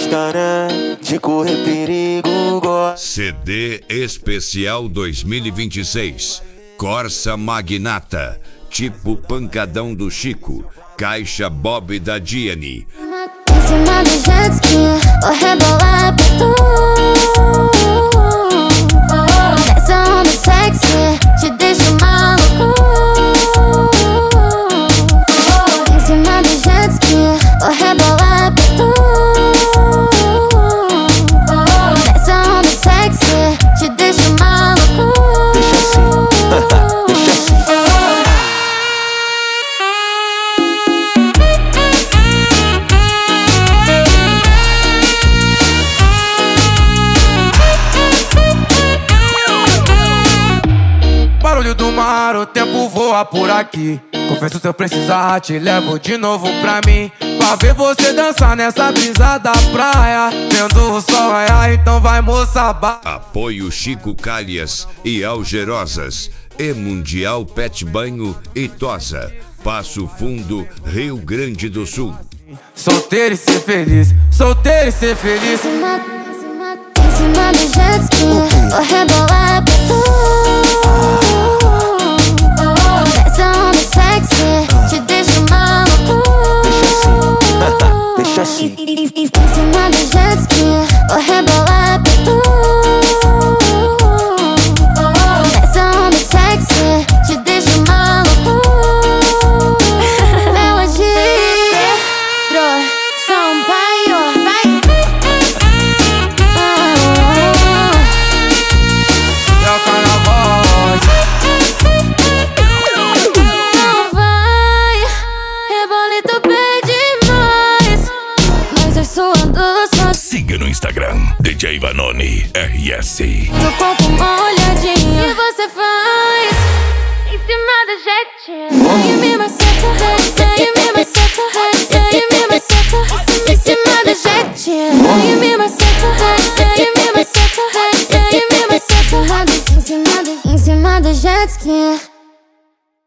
gosta, né? De correr perigo, gosta. CD Especial 2026 Corsa Magnata, tipo pancadão do Chico, caixa Bob da Diane. Em cima do jet ski, vou rebolar pra tu. Nessa onda sexy, te deixo maluco. Em cima do jet ski, vou rebolar pra tu. Nessa onda sexy, te deixo maluco. Deixa assim, deixa assim. Barulho do mar, o tempo voa por aqui. Confesso, se eu precisar, te levo de novo pra mim. Pra ver você dançar nessa brisa da praia, vendo o sol raiar, então vai, moça, Apoio Chico Calhas e Algerosas, e Mundial Pet Banho e Tosa, Passo Fundo, Rio Grande do Sul. solteiro e ser feliz, solteiro e ser feliz. Em cima do jet ski, vou rebolar pra tu. Nessa onda sexy, te deixo maluco. Deixa assim. Em cima do jet ski, vou rebolar pra tu. Nessa onda sexy, te deixo maluco. Melodia, Sampaio, vai. É o carnaval. Não vai, rebolito bem demais. Mas eu suando só. Siga no Instagram, DJ Vanoni RS. Meu corpo uma olhadinha. E você faz em cima do jet. E me maceta, e me maceta.